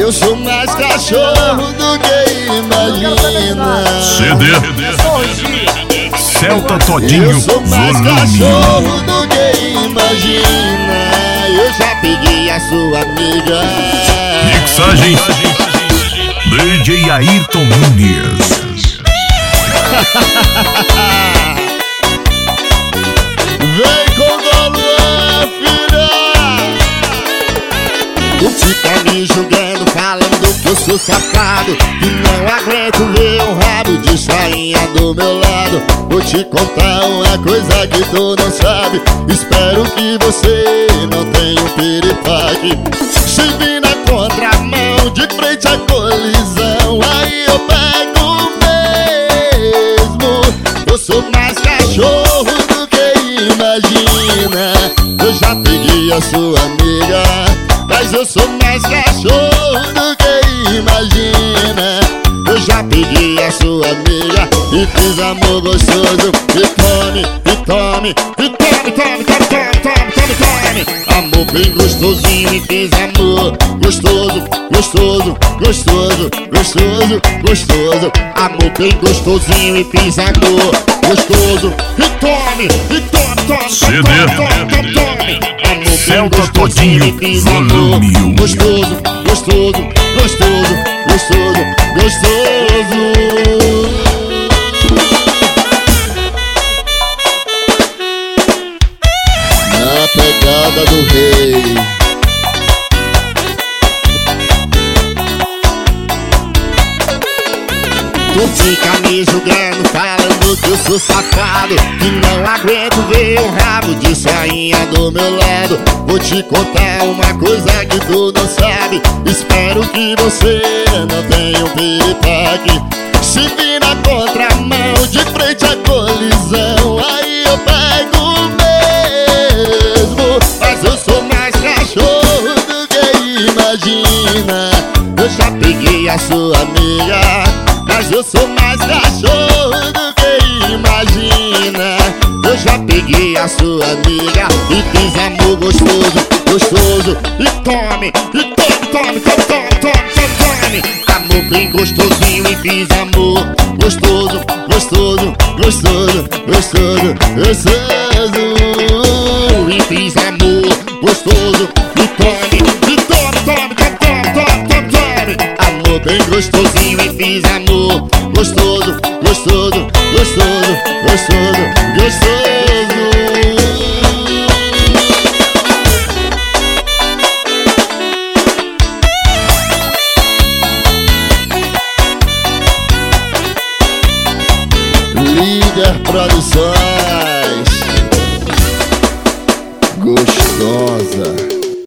Eu sou mais cachorro do que imagina. CD Celta Todinho Eu sou mais Volume. cachorro do que imagina. Eu já peguei a sua amiga. Mixagem DJ Ayrton Nunes. Vem com Doluan, filha. Tu fica me julgando, falando que eu sou safado, que não aguento ver um rabo de sainha do meu lado. Vou te contar uma coisa que tu não sabe. Espero que você não tenha um piripaque. Se vir na contramão, de frente à colisão, aí eu pego mesmo. Eu sou mais cachorro do que imagina. Eu já peguei a sua amiga, mas eu sou mais cachorro do que imagina. Eu já peguei a sua amiga e fiz amor gostoso. E tome, e tome, e tome, tome, tome, tome, tome, tome, tome. Amor bem gostosinho e fiz amor gostoso, gostoso, gostoso, gostoso, gostoso. Amor bem gostosinho e fiz amor gostoso. E tome, e tome, tome, CD tome, tome, tome. Amor bem Celta gostosinho Todinho e fiz amor Volume 1. gostoso, gostoso, gostoso, gostoso, gostoso. Na pegada do rei. Tu fica me julgando, falando que eu sou safado, que não aguento ver um rabo de sainha do meu lado. Vou te contar uma coisa que tu não sabe. Espero que você não tenha um piripaque. Se vir na contramão, de frente à colisão, aí eu pego mesmo. Mas eu sou mais cachorro do que imagina. Eu já peguei a sua amiga, mas eu sou mais cachorro do que imagina. Eu já peguei a sua amiga e fiz amor gostoso, gostoso. E tome, e tome, tome, tome, tome, tome, tome. Amor bem gostosinho e fiz amor gostoso, gostoso, gostoso, gostoso, gostoso. E fiz amor gostoso. E tome, e tome, tome, tome, tome, tome, tome, tome. Amor bem gostosinho e fiz amor gostoso, gostoso, gostoso, gostoso, gostoso. Líder Produções. Gostosa.